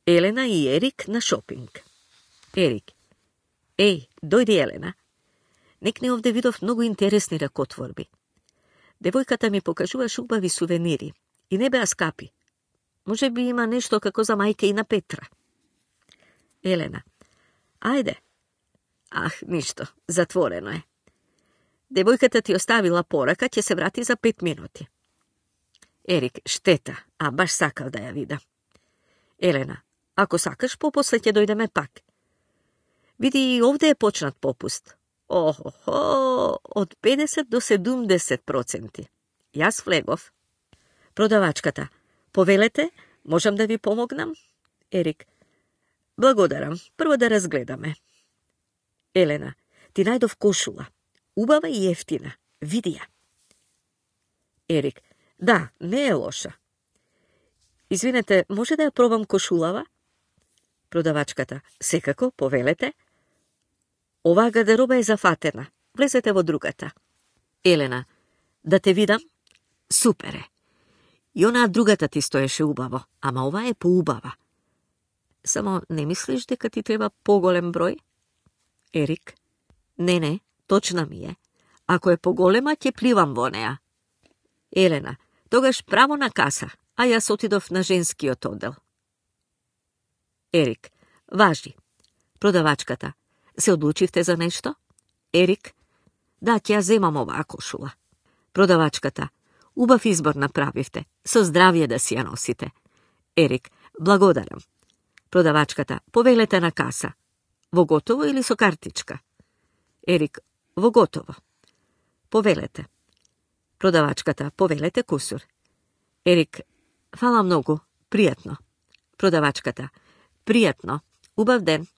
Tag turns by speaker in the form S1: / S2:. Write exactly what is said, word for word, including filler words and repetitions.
S1: Elena i Erik na šoping. Erik. Ej, dojdi Elena. Некне овде видов многу интересни ракотворби. Девојката ми покажуваше убави сувенири и не беа скапи. Може би има нешто како за мајка и на Петра. Елена. Ајде. Ах, ништо, затворено е. Девојката ти оставила порака, ќе се врати за пет минути. Ерик, штета, а баш сакав да ја видам. Елена, ако сакаш, попосле ќе дојдеме пак. Види, овде е почнат попуст. Охо-хо, од педесет до седумдесет проценти. Јас влегов. Продавачката. Повелете, можам да ви помогнам? Ерик. Благодарам. Прво да разгледаме. Елена. Ти најдов кошула. Убава и ефтина. Види ја. Ерик. Да, не е лоша. Извинете, може да ја пробам кошулава? Продавачката. Секако, повелете. Оваа гардероба е зафатена. Влезете во другата. Елена. Да те видам? Супер е. И онаа другата ти стоеше убаво, ама ова е поубава. Само не мислиш дека ти треба поголем број? Ерик. Не, не, точна ми е. Ако е поголема, ќе пливам во неа. Елена. Тогаш право на каса, а јас отидов на женскиот оддел. Ерик. Важи. Продавачката. Се одлучивте за нешто? Ерик. Да, ќе ја земам оваа кошула. Продавачката. Убав избор направивте. Со здравје да си ја носите. Ерик. Благодарам. Продавачката. Повелете на каса. Во готово или со картичка? Ерик. Во готово. Повелете. Продавачката. Повелете кусур. Ерик. Фала многу. Пријатно. Продавачката. Пријатно. Убав ден.